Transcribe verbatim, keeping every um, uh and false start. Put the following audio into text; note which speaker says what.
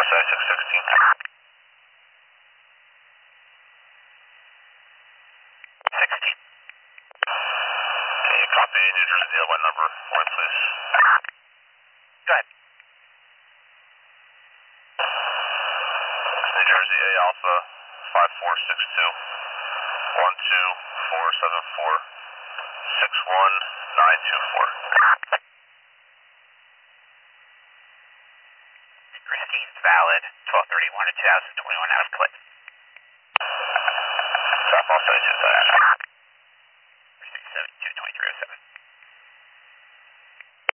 Speaker 1: seventy-six sixteen.
Speaker 2: sixteen.
Speaker 1: Can you copy New Jersey deal by number for me, please?
Speaker 2: Go ahead.
Speaker 1: New Jersey A Alpha five four six two one two four seven four six one nine two four.
Speaker 2: Christine's valid. twelve thirty-one to two thousand twenty-one out of clip.
Speaker 1: Southbound seventy-two Diana.
Speaker 2: Christine seventy-two twenty-three oh seven.